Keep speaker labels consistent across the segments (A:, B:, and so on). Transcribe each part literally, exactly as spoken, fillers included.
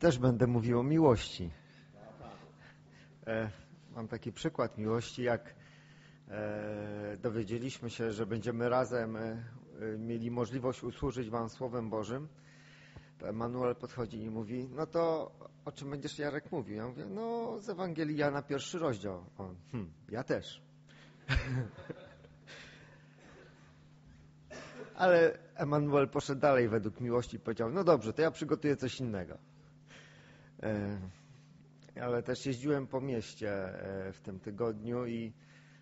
A: też będę mówił o miłości. Mam taki przykład miłości, jak dowiedzieliśmy się, że będziemy razem mieli możliwość usłużyć Wam Słowem Bożym, to Emanuel podchodzi i mówi, no to o czym będziesz, Jarek, mówił? Ja mówię, no z Ewangelii Jana, pierwszy rozdział. On, hm, ja też. Ale Emanuel poszedł dalej według miłości i powiedział, no dobrze, to ja przygotuję coś innego. Ale też jeździłem po mieście w tym tygodniu i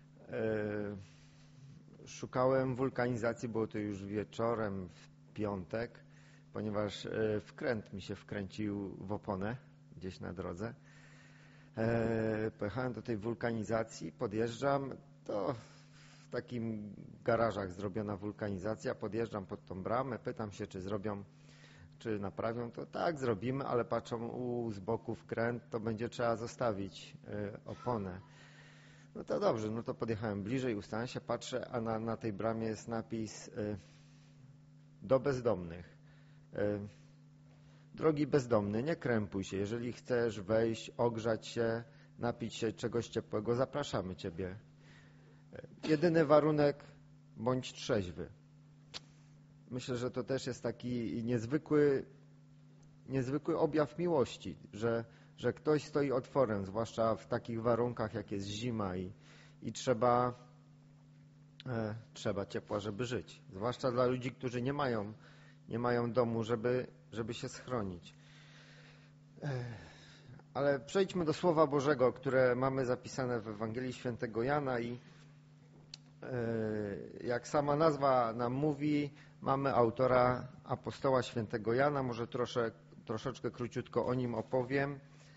A: szukałem wulkanizacji, było to już wieczorem w piątek, ponieważ wkręt mi się wkręcił w oponę gdzieś na drodze. Pojechałem do tej wulkanizacji, podjeżdżam, to w takim garażach zrobiona wulkanizacja, podjeżdżam pod tą bramę, pytam się, czy zrobią, czy naprawią, to tak, zrobimy, ale patrzą u z boku wkręt, to będzie trzeba zostawić oponę. No to dobrze, no to podjechałem bliżej, ustałem się, patrzę, a na, na tej bramie jest napis y, do bezdomnych. Y, Drogi bezdomny, nie krępuj się, jeżeli chcesz wejść, ogrzać się, napić się czegoś ciepłego, zapraszamy Ciebie. Y, jedyny warunek, bądź trzeźwy. Myślę, że to też jest taki niezwykły, niezwykły objaw miłości, że że ktoś stoi otworem, zwłaszcza w takich warunkach, jak jest zima i, i trzeba, e, trzeba ciepła, żeby żyć. Zwłaszcza dla ludzi, którzy nie mają, nie mają domu, żeby, żeby się schronić. E, ale przejdźmy do Słowa Bożego, które mamy zapisane w Ewangelii Świętego Jana i e, jak sama nazwa nam mówi, mamy autora apostoła Świętego Jana. Może trosze, troszeczkę króciutko o nim opowiem.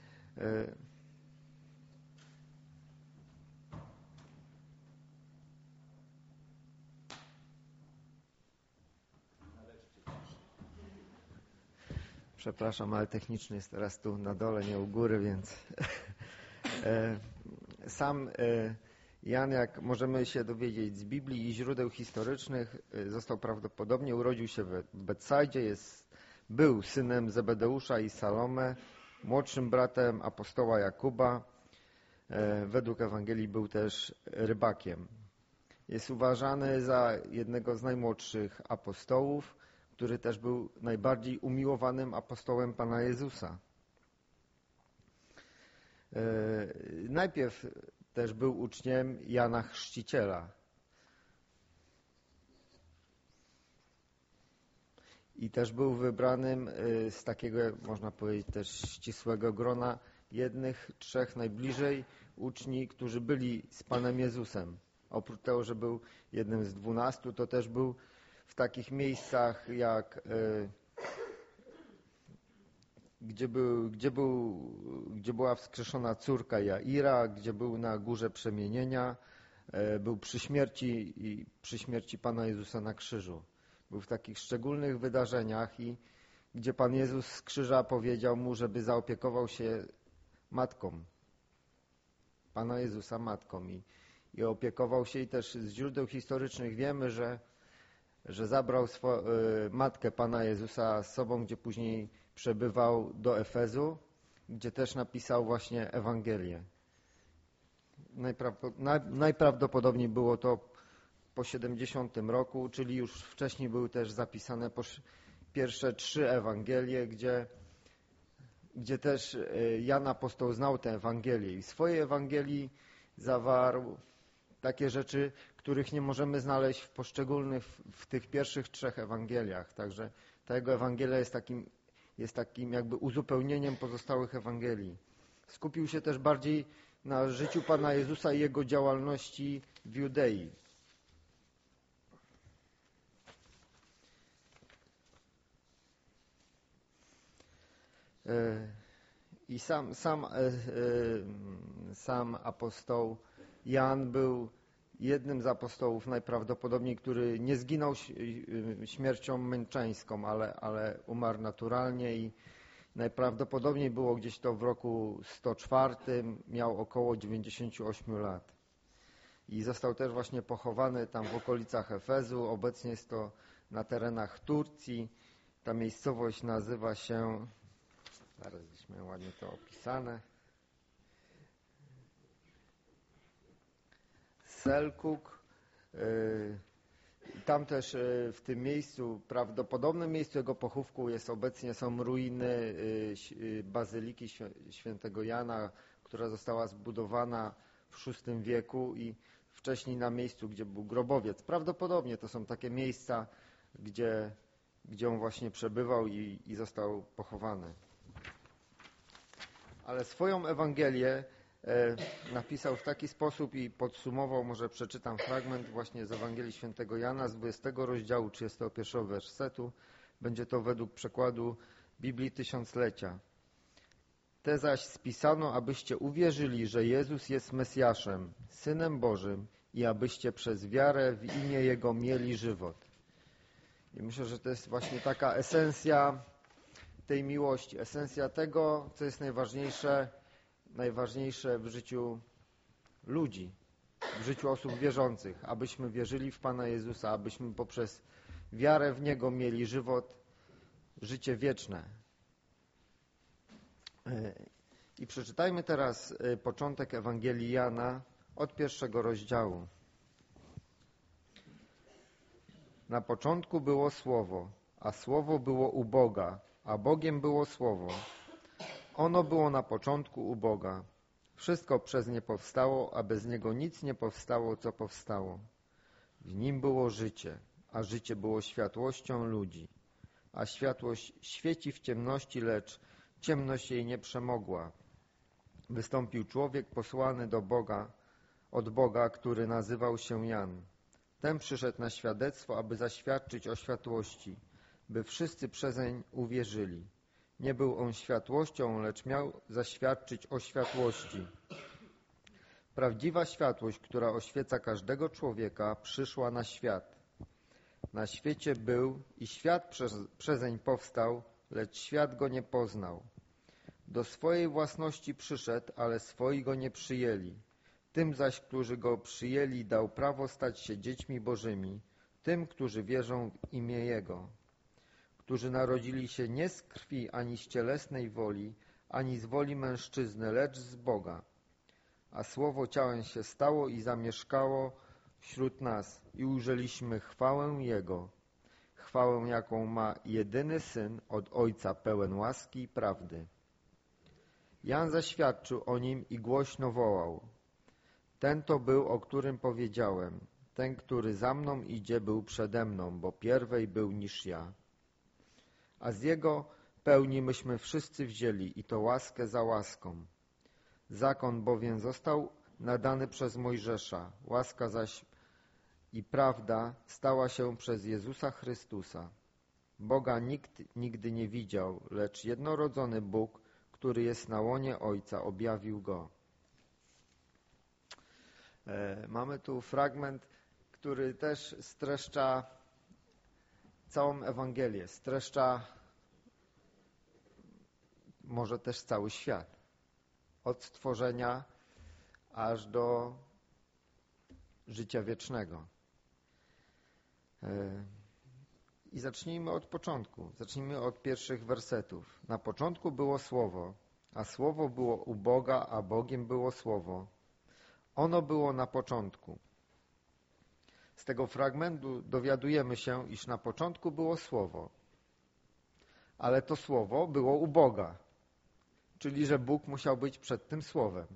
A: Przepraszam, ale techniczny jest teraz tu na dole, nie u góry, więc sam Jan, jak możemy się dowiedzieć z Biblii i źródeł historycznych, został prawdopodobnie, urodził się w Betsajdzie, jest, był synem Zebedeusza i Salome, młodszym bratem apostoła Jakuba. Według Ewangelii był też rybakiem. Jest uważany za jednego z najmłodszych apostołów, który też był najbardziej umiłowanym apostołem Pana Jezusa. Najpierw też był uczniem Jana Chrzciciela. I też był wybranym z takiego, można powiedzieć, też ścisłego grona jednych, trzech najbliżej uczni, którzy byli z Panem Jezusem. Oprócz tego, że był jednym z dwunastu, to też był w takich miejscach jak gdzie, był, gdzie, był, gdzie była wskrzeszona córka Jaira, gdzie był na Górze Przemienienia, był przy śmierci i przy śmierci Pana Jezusa na krzyżu. Był w takich szczególnych wydarzeniach i gdzie Pan Jezus z krzyża powiedział mu, żeby zaopiekował się matką. Pana Jezusa matką i, i opiekował się i też z źródeł historycznych wiemy, że, że zabrał swo, y, matkę Pana Jezusa z sobą, gdzie później przebywał do Efezu, gdzie też napisał właśnie Ewangelię. Najprawdopodobniej było to po siedemdziesiątym roku, czyli już wcześniej były też zapisane pierwsze trzy Ewangelie, gdzie, gdzie też Jan apostoł znał tę Ewangelię i w swojej Ewangelii zawarł takie rzeczy, których nie możemy znaleźć w poszczególnych, w tych pierwszych trzech Ewangeliach. Także ta jego Ewangelia jest takim, jest takim jakby uzupełnieniem pozostałych Ewangelii. Skupił się też bardziej na życiu Pana Jezusa i Jego działalności w Judei. I sam, sam, sam apostoł Jan był jednym z apostołów najprawdopodobniej, który nie zginął śmiercią męczeńską, ale, ale umarł naturalnie i najprawdopodobniej było gdzieś to w roku sto czwartym, miał około dziewięćdziesiąt osiem lat. I został też właśnie pochowany tam w okolicach Efezu, obecnie jest to na terenach Turcji. Ta miejscowość nazywa się Zaraz gdzieś miałem ładnie to opisane. Selkuk. Tam też w tym miejscu, prawdopodobnym miejscu jego pochówku jest obecnie są ruiny Bazyliki Świętego Jana, która została zbudowana w szóstym wieku i wcześniej na miejscu, gdzie był grobowiec. Prawdopodobnie to są takie miejsca, gdzie, gdzie on właśnie przebywał i, i został pochowany. Ale swoją Ewangelię e, napisał w taki sposób i podsumował, może przeczytam fragment właśnie z Ewangelii Świętego Jana z dwudziestego rozdziału trzydziestego pierwszego wersetu. Będzie to według przekładu Biblii Tysiąclecia. Te zaś spisano, abyście uwierzyli, że Jezus jest Mesjaszem, Synem Bożym i abyście przez wiarę w imię Jego mieli żywot. I myślę, że to jest właśnie taka esencja tej miłości, esencja tego, co jest najważniejsze, najważniejsze w życiu ludzi, w życiu osób wierzących, abyśmy wierzyli w Pana Jezusa, abyśmy poprzez wiarę w Niego mieli żywot, życie wieczne. I przeczytajmy teraz początek Ewangelii Jana od pierwszego rozdziału. Na początku było Słowo, a Słowo było u Boga, a Bogiem było Słowo. Ono było na początku u Boga. Wszystko przez nie powstało, a bez Niego nic nie powstało, co powstało. W Nim było życie, a życie było światłością ludzi. A światłość świeci w ciemności, lecz ciemność jej nie przemogła. Wystąpił człowiek posłany do Boga, od Boga, który nazywał się Jan. Ten przyszedł na świadectwo, aby zaświadczyć o światłości, by wszyscy przezeń uwierzyli. Nie był on światłością, lecz miał zaświadczyć o światłości. Prawdziwa światłość, która oświeca każdego człowieka, przyszła na świat. Na świecie był i świat przez, przezeń powstał, lecz świat go nie poznał. Do swojej własności przyszedł, ale swoi go nie przyjęli. Tym zaś, którzy go przyjęli, dał prawo stać się dziećmi Bożymi, tym, którzy wierzą w imię Jego, którzy narodzili się nie z krwi, ani z cielesnej woli, ani z woli mężczyzny, lecz z Boga. A Słowo ciałem się stało i zamieszkało wśród nas i ujrzeliśmy chwałę Jego, chwałę, jaką ma jedyny Syn od Ojca, pełen łaski i prawdy. Jan zaświadczył o Nim i głośno wołał: ten to był, o którym powiedziałem, ten, który za mną idzie, był przede mną, bo pierwej był niż ja. A z Jego pełni myśmy wszyscy wzięli i to łaskę za łaską. Zakon bowiem został nadany przez Mojżesza, łaska zaś i prawda stała się przez Jezusa Chrystusa. Boga nikt nigdy nie widział, lecz jednorodzony Bóg, który jest na łonie Ojca, objawił Go. Mamy tu fragment, który też streszcza całą Ewangelię, streszcza może też cały świat. Od stworzenia aż do życia wiecznego. I zacznijmy od początku. Zacznijmy od pierwszych wersetów. Na początku było Słowo, a Słowo było u Boga, a Bogiem było Słowo. Ono było na początku. Z tego fragmentu dowiadujemy się, iż na początku było Słowo. Ale to Słowo było u Boga. Czyli, że Bóg musiał być przed tym Słowem.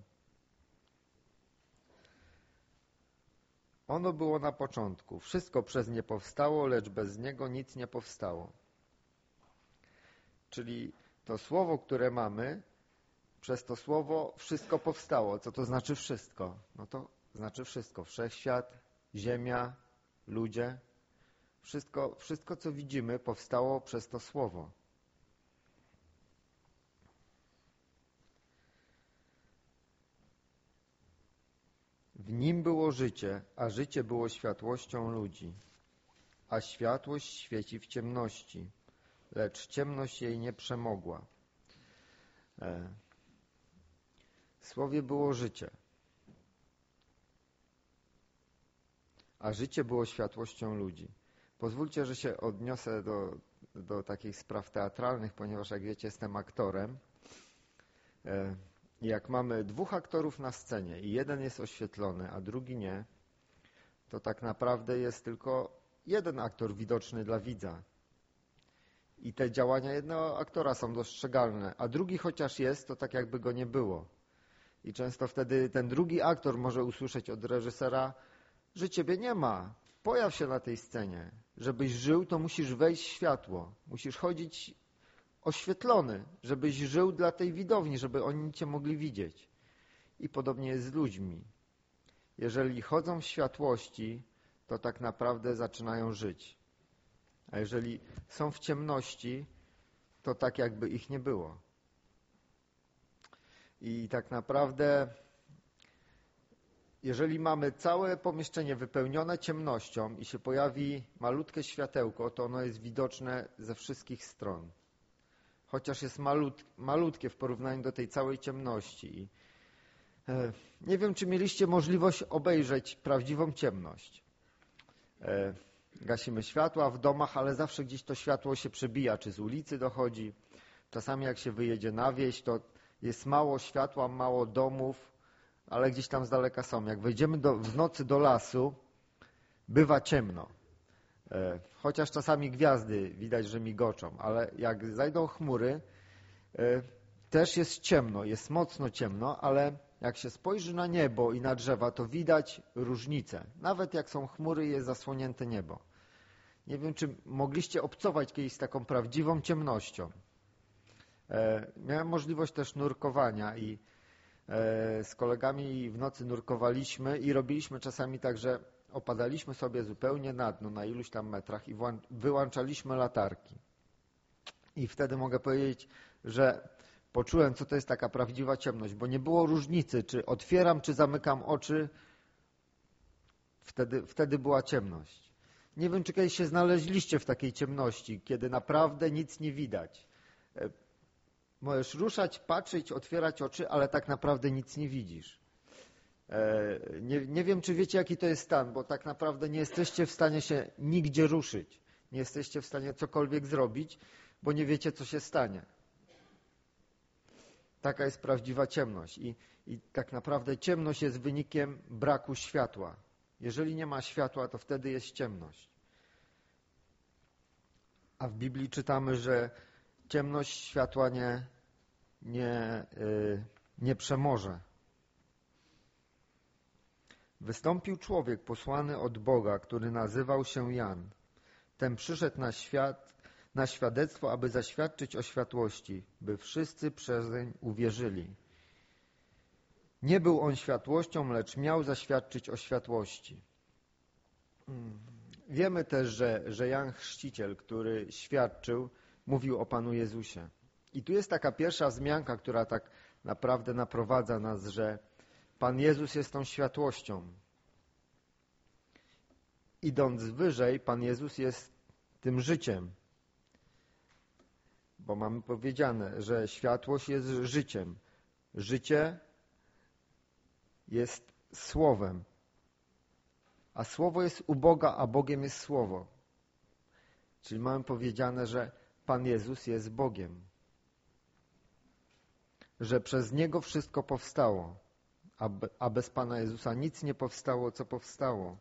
A: Ono było na początku. Wszystko przez nie powstało, lecz bez niego nic nie powstało. Czyli to Słowo, które mamy, przez to Słowo wszystko powstało. Co to znaczy wszystko? No to znaczy wszystko. Wszechświat, ziemia, ludzie. Wszystko, wszystko, co widzimy, powstało przez to Słowo. W nim było życie, a życie było światłością ludzi. A światłość świeci w ciemności, lecz ciemność jej nie przemogła. W Słowie było życie, a życie było światłością ludzi. Pozwólcie, że się odniosę do, do takich spraw teatralnych, ponieważ jak wiecie, jestem aktorem Jak mamy dwóch aktorów na scenie i jeden jest oświetlony, a drugi nie, to tak naprawdę jest tylko jeden aktor widoczny dla widza. I te działania jednego aktora są dostrzegalne, a drugi chociaż jest, to tak jakby go nie było. I często wtedy ten drugi aktor może usłyszeć od reżysera, że ciebie nie ma, pojaw się na tej scenie. Żebyś żył, to musisz wejść w światło, musisz chodzić oświetlony, żebyś żył dla tej widowni, żeby oni cię mogli widzieć. I podobnie jest z ludźmi. Jeżeli chodzą w światłości, to tak naprawdę zaczynają żyć. A jeżeli są w ciemności, to tak jakby ich nie było. I tak naprawdę, jeżeli mamy całe pomieszczenie wypełnione ciemnością i się pojawi malutkie światełko, to ono jest widoczne ze wszystkich stron. Chociaż jest malut, malutkie w porównaniu do tej całej ciemności. E, nie wiem, czy mieliście możliwość obejrzeć prawdziwą ciemność. E, gasimy światła w domach, ale zawsze gdzieś to światło się przebija, czy z ulicy dochodzi. Czasami jak się wyjedzie na wieś, to jest mało światła, mało domów, ale gdzieś tam z daleka są. Jak wejdziemy do, w nocy do lasu, bywa ciemno. E, chociaż czasami gwiazdy widać, że migoczą, ale jak zajdą chmury, e, też jest ciemno, jest mocno ciemno, ale jak się spojrzy na niebo i na drzewa, to widać różnicę. Nawet jak są chmury, jest zasłonięte niebo. Nie wiem, czy mogliście obcować kiedyś z taką prawdziwą ciemnością. E, miałem możliwość też nurkowania i e, z kolegami w nocy nurkowaliśmy i robiliśmy czasami tak, że opadaliśmy sobie zupełnie na dno, na iluś tam metrach i wyłączaliśmy latarki. I wtedy mogę powiedzieć, że poczułem, co to jest taka prawdziwa ciemność, bo nie było różnicy, czy otwieram, czy zamykam oczy. Wtedy, wtedy była ciemność. Nie wiem, czy kiedyś się znaleźliście w takiej ciemności, kiedy naprawdę nic nie widać. Możesz ruszać, patrzeć, otwierać oczy, ale tak naprawdę nic nie widzisz. Nie, nie wiem, czy wiecie, jaki to jest stan, bo tak naprawdę nie jesteście w stanie się nigdzie ruszyć. Nie jesteście w stanie cokolwiek zrobić, bo nie wiecie, co się stanie. Taka jest prawdziwa ciemność. I, i tak naprawdę ciemność jest wynikiem braku światła. Jeżeli nie ma światła, to wtedy jest ciemność. A w Biblii czytamy, że ciemność światła nie, nie, yy, nie przemoże. Wystąpił człowiek posłany od Boga, który nazywał się Jan. Ten przyszedł na świat, na świadectwo, aby zaświadczyć o światłości, by wszyscy przezeń uwierzyli. Nie był on światłością, lecz miał zaświadczyć o światłości. Wiemy też, że, że Jan Chrzciciel, który świadczył, mówił o Panu Jezusie. I tu jest taka pierwsza wzmianka, która tak naprawdę naprowadza nas, że Pan Jezus jest tą światłością. Idąc wyżej, Pan Jezus jest tym życiem. Bo mamy powiedziane, że światłość jest życiem. Życie jest słowem. A słowo jest u Boga, a Bogiem jest słowo. Czyli mamy powiedziane, że Pan Jezus jest Bogiem. Że przez Niego wszystko powstało. A bez Pana Jezusa nic nie powstało, co powstało.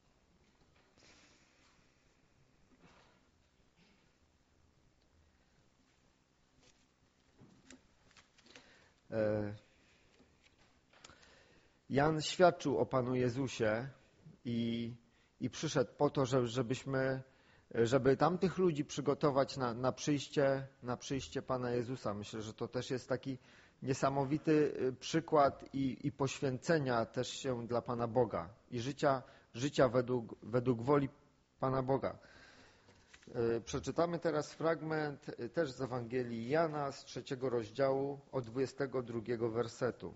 A: Jan świadczył o Panu Jezusie i, i przyszedł po to, żebyśmy, żeby tamtych ludzi przygotować na, na, przyjście, na przyjście Pana Jezusa. Myślę, że to też jest taki niesamowity przykład i, i poświęcenia też się dla Pana Boga i życia, życia według, według woli Pana Boga. Przeczytamy teraz fragment też z Ewangelii Jana z trzeciego rozdziału od dwudziestego drugiego wersetu.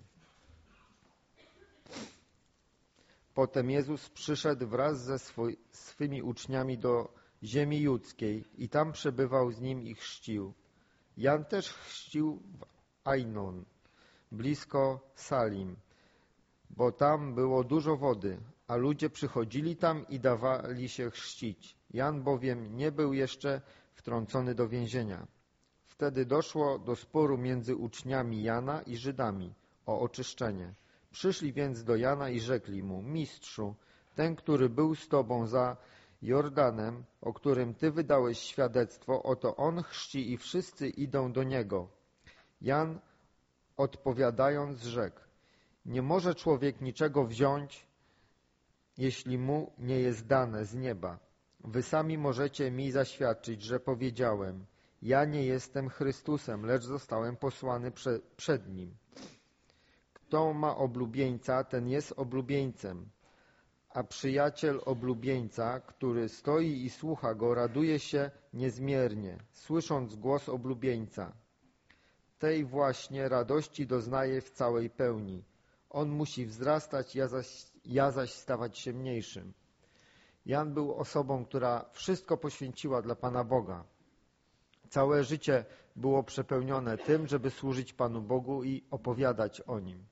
A: Potem Jezus przyszedł wraz ze swój, swymi uczniami do ziemi judzkiej i tam przebywał z nim i chrzcił. Jan też chrzcił w Ainon, blisko Salim, bo tam było dużo wody, a ludzie przychodzili tam i dawali się chrzcić. Jan bowiem nie był jeszcze wtrącony do więzienia. Wtedy doszło do sporu między uczniami Jana i Żydami o oczyszczenie. Przyszli więc do Jana i rzekli mu: Mistrzu, ten, który był z Tobą za Jordanem, o którym Ty wydałeś świadectwo, oto on chrzci i wszyscy idą do niego. Jan odpowiadając rzekł: Nie może człowiek niczego wziąć, jeśli mu nie jest dane z nieba. Wy sami możecie mi zaświadczyć, że powiedziałem: Ja nie jestem Chrystusem, lecz zostałem posłany prze, przed nim. Kto ma oblubieńca, ten jest oblubieńcem, a przyjaciel oblubieńca, który stoi i słucha go, raduje się niezmiernie, słysząc głos oblubieńca. Tej właśnie radości doznaje w całej pełni. On musi wzrastać, ja zaś, ja zaś stawać się mniejszym. Jan był osobą, która wszystko poświęciła dla Pana Boga. Całe życie było przepełnione tym, żeby służyć Panu Bogu i opowiadać o Nim.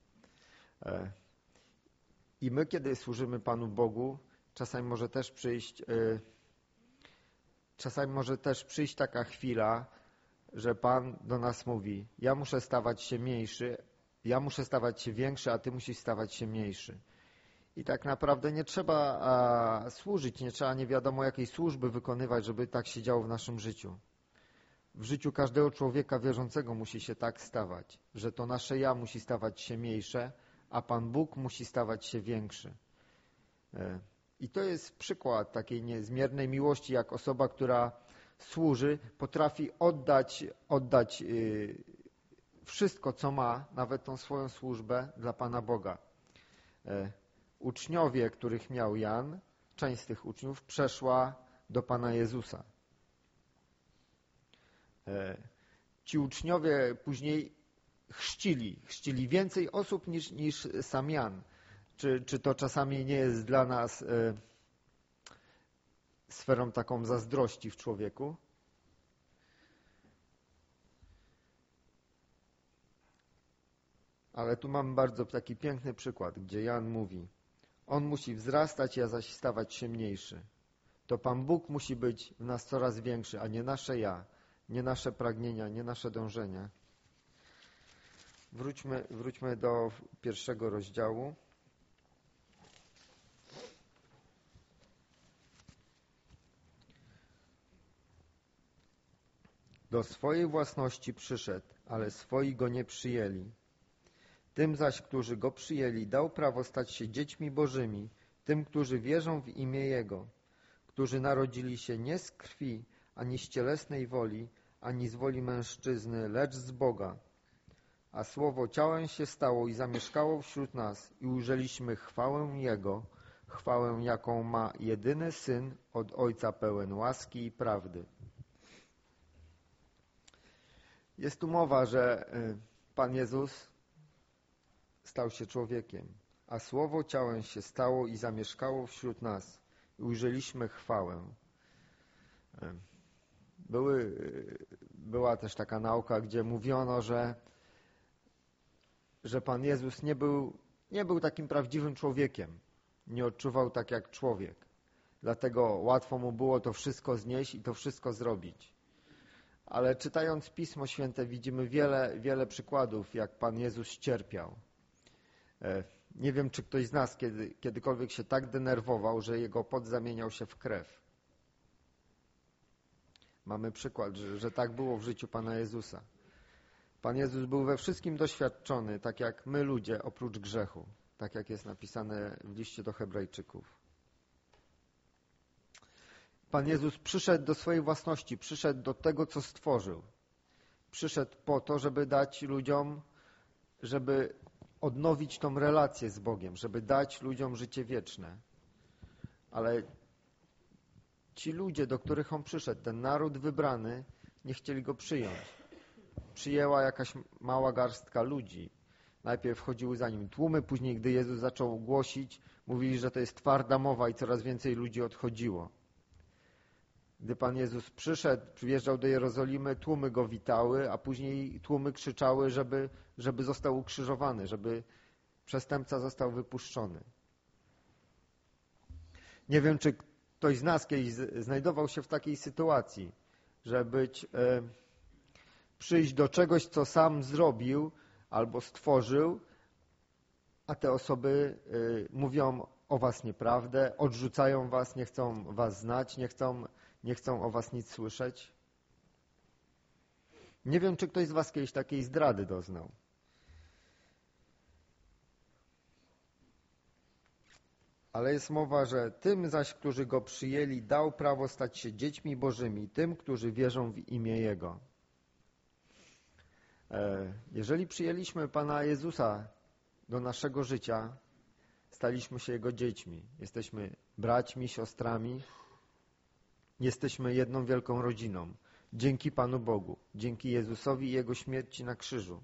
A: I my, kiedy służymy Panu Bogu, czasami może też przyjść, czasami może też przyjść taka chwila, że Pan do nas mówi: ja muszę stawać się mniejszy, ja muszę stawać się większy, a Ty musisz stawać się mniejszy. I tak naprawdę nie trzeba a, służyć, nie trzeba nie wiadomo jakiej służby wykonywać, żeby tak się działo w naszym życiu. W życiu każdego człowieka wierzącego musi się tak stawać, że to nasze ja musi stawać się mniejsze, a Pan Bóg musi stawać się większy. I to jest przykład takiej niezmiernej miłości, jak osoba, która służy, potrafi oddać, oddać wszystko, co ma, nawet tą swoją służbę dla Pana Boga. Uczniowie, których miał Jan, część z tych uczniów przeszła do Pana Jezusa. Ci uczniowie później chrzcili, chrzcili więcej osób niż, niż sam Jan. Czy, czy to czasami nie jest dla nas e, sferą taką zazdrości w człowieku? Ale tu mamy bardzo taki piękny przykład, gdzie Jan mówi: on musi wzrastać, ja zaś stawać się mniejszy. To Pan Bóg musi być w nas coraz większy, a nie nasze ja, nie nasze pragnienia, nie nasze dążenia. Wróćmy, wróćmy do pierwszego rozdziału. Do swojej własności przyszedł, ale swoi go nie przyjęli. Tym zaś, którzy go przyjęli, dał prawo stać się dziećmi bożymi, tym, którzy wierzą w imię Jego, którzy narodzili się nie z krwi, ani z cielesnej woli, ani z woli mężczyzny, lecz z Boga. A Słowo ciałem się stało i zamieszkało wśród nas i ujrzeliśmy chwałę Jego, chwałę, jaką ma jedyny Syn od Ojca, pełen łaski i prawdy. Jest tu mowa, że Pan Jezus stał się człowiekiem, a Słowo ciałem się stało i zamieszkało wśród nas i ujrzeliśmy chwałę. Były, była też taka nauka, gdzie mówiono, że, że Pan Jezus nie był, nie był takim prawdziwym człowiekiem. Nie odczuwał tak jak człowiek. Dlatego łatwo mu było to wszystko znieść i to wszystko zrobić. Ale czytając Pismo Święte widzimy wiele, wiele przykładów, jak Pan Jezus cierpiał. Nie wiem, czy ktoś z nas kiedy, kiedykolwiek się tak denerwował, że jego pot zamieniał się w krew. Mamy przykład, że, że tak było w życiu Pana Jezusa. Pan Jezus był we wszystkim doświadczony, tak jak my ludzie, oprócz grzechu. Tak jak jest napisane w liście do Hebrajczyków. Pan Jezus przyszedł do swojej własności, przyszedł do tego, co stworzył. Przyszedł po to, żeby dać ludziom, żeby odnowić tą relację z Bogiem, żeby dać ludziom życie wieczne. Ale ci ludzie, do których On przyszedł, ten naród wybrany, nie chcieli Go przyjąć. Przyjęła jakaś mała garstka ludzi. Najpierw chodziły za Nim tłumy, później, gdy Jezus zaczął głosić, mówili, że to jest twarda mowa i coraz więcej ludzi odchodziło. Gdy Pan Jezus przyszedł, przyjeżdżał do Jerozolimy, tłumy Go witały, a później tłumy krzyczały, żeby, żeby został ukrzyżowany, żeby przestępca został wypuszczony. Nie wiem, czy ktoś z nas kiedyś znajdował się w takiej sytuacji, że być e, przyjść do czegoś, co sam zrobił albo stworzył, a te osoby y, mówią o was nieprawdę, odrzucają was, nie chcą was znać, nie chcą, nie chcą o was nic słyszeć. Nie wiem, czy ktoś z was kiedyś takiej zdrady doznał. Ale jest mowa, że tym zaś, którzy Go przyjęli, dał prawo stać się dziećmi Bożymi, tym, którzy wierzą w imię Jego. Jeżeli przyjęliśmy Pana Jezusa do naszego życia, staliśmy się Jego dziećmi. Jesteśmy braćmi, siostrami, jesteśmy jedną wielką rodziną. Dzięki Panu Bogu, dzięki Jezusowi i Jego śmierci na krzyżu.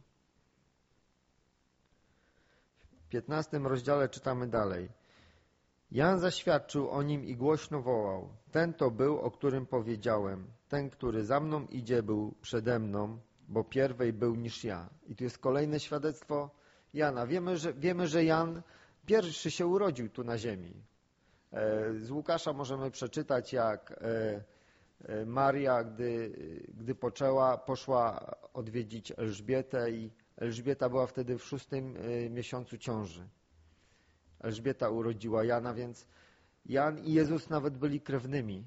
A: W piętnastym rozdziale czytamy dalej. Jan zaświadczył o nim i głośno wołał. Ten to był, o którym powiedziałem. Ten, który za mną idzie, był przede mną, bo pierwej był niż ja. I tu jest kolejne świadectwo Jana. Wiemy, że, wiemy, że Jan pierwszy się urodził tu na ziemi. Z Łukasza możemy przeczytać, jak Maria, gdy, gdy poczęła, poszła odwiedzić Elżbietę i Elżbieta była wtedy w szóstym miesiącu ciąży. Elżbieta urodziła Jana, więc Jan i Jezus nawet byli krewnymi.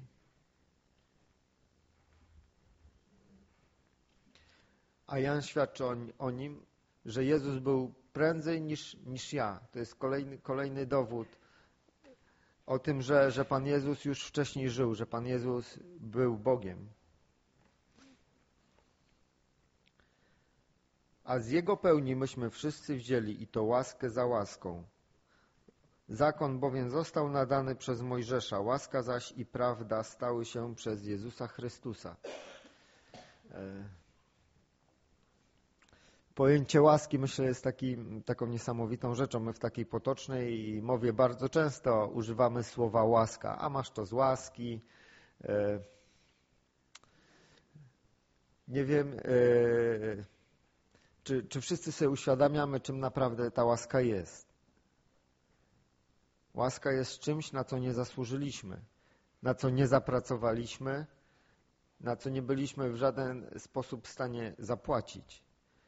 A: A Jan świadczy o, o nim, że Jezus był prędzej niż, niż ja. To jest kolejny, kolejny dowód o tym, że, że Pan Jezus już wcześniej żył, że Pan Jezus był Bogiem. A z Jego pełni myśmy wszyscy wzięli i to łaskę za łaską. Zakon bowiem został nadany przez Mojżesza, łaska zaś i prawda stały się przez Jezusa Chrystusa. Pojęcie łaski, myślę, jest taki, taką niesamowitą rzeczą. My w takiej potocznej mowie bardzo często używamy słowa łaska. A masz to z łaski. Nie wiem, czy, czy wszyscy sobie uświadamiamy, czym naprawdę ta łaska jest. Łaska jest czymś, na co nie zasłużyliśmy, na co nie zapracowaliśmy, na co nie byliśmy w żaden sposób w stanie zapłacić.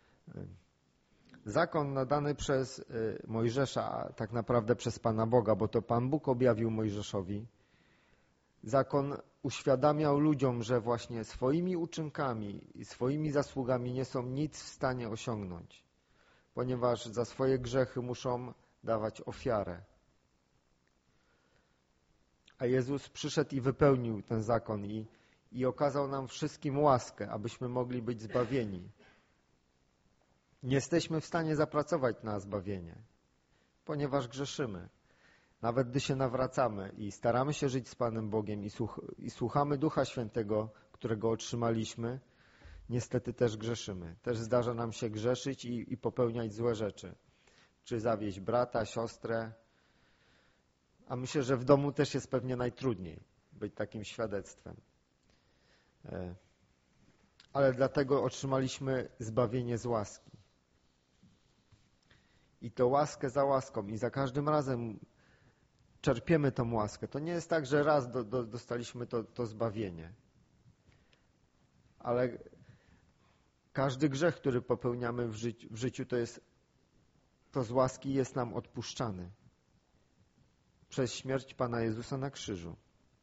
A: Zakon nadany przez Mojżesza, a tak naprawdę przez Pana Boga, bo to Pan Bóg objawił Mojżeszowi. Zakon uświadamiał ludziom, że właśnie swoimi uczynkami i swoimi zasługami nie są nic w stanie osiągnąć, ponieważ za swoje grzechy muszą dawać ofiarę. A Jezus przyszedł i wypełnił ten zakon i, i okazał nam wszystkim łaskę, abyśmy mogli być zbawieni. Nie jesteśmy w stanie zapracować na zbawienie, ponieważ grzeszymy. Nawet gdy się nawracamy i staramy się żyć z Panem Bogiem i, słuch i słuchamy Ducha Świętego, którego otrzymaliśmy, niestety też grzeszymy. Też zdarza nam się grzeszyć i, i popełniać złe rzeczy. Czy zawieść brata, siostrę. A myślę, że w domu też jest pewnie najtrudniej być takim świadectwem. Ale dlatego otrzymaliśmy zbawienie z łaski. I to łaskę za łaską i za każdym razem czerpiemy tą łaskę. To nie jest tak, że raz do, do, dostaliśmy to, to zbawienie. Ale każdy grzech, który popełniamy w życiu, w życiu to jest to z łaski jest nam odpuszczany. Przez śmierć Pana Jezusa na krzyżu.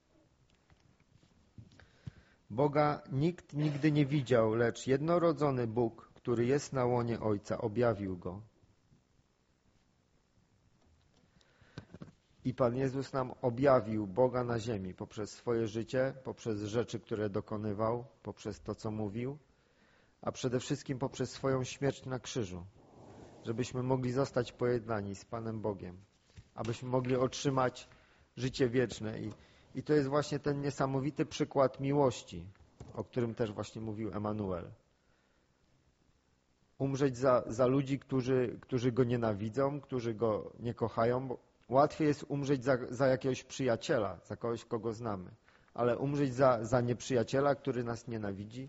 A: Boga nikt nigdy nie widział, lecz jednorodzony Bóg, który jest na łonie Ojca, objawił Go. I Pan Jezus nam objawił Boga na ziemi poprzez swoje życie, poprzez rzeczy, które dokonywał, poprzez to, co mówił, a przede wszystkim poprzez swoją śmierć na krzyżu, żebyśmy mogli zostać pojednani z Panem Bogiem, abyśmy mogli otrzymać życie wieczne. I, i to jest właśnie ten niesamowity przykład miłości, o którym też właśnie mówił Emanuel. Umrzeć za, za ludzi, którzy, którzy Go nienawidzą, którzy Go nie kochają, bo łatwiej jest umrzeć za, za jakiegoś przyjaciela, za kogoś, kogo znamy, ale umrzeć za, za nieprzyjaciela, który nas nienawidzi.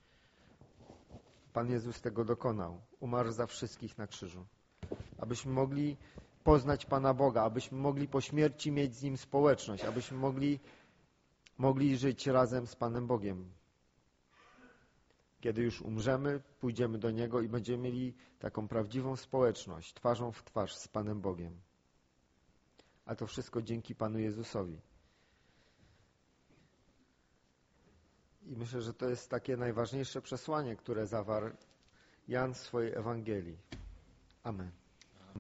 A: Pan Jezus tego dokonał. Umarł za wszystkich na krzyżu. Abyśmy mogli poznać Pana Boga, abyśmy mogli po śmierci mieć z Nim społeczność, abyśmy mogli, mogli żyć razem z Panem Bogiem. kiedy już umrzemy, pójdziemy do Niego i będziemy mieli taką prawdziwą społeczność, twarzą w twarz z Panem Bogiem. A to wszystko dzięki Panu Jezusowi. I myślę, że to jest takie najważniejsze przesłanie, które zawarł Jan w swojej Ewangelii. Amen.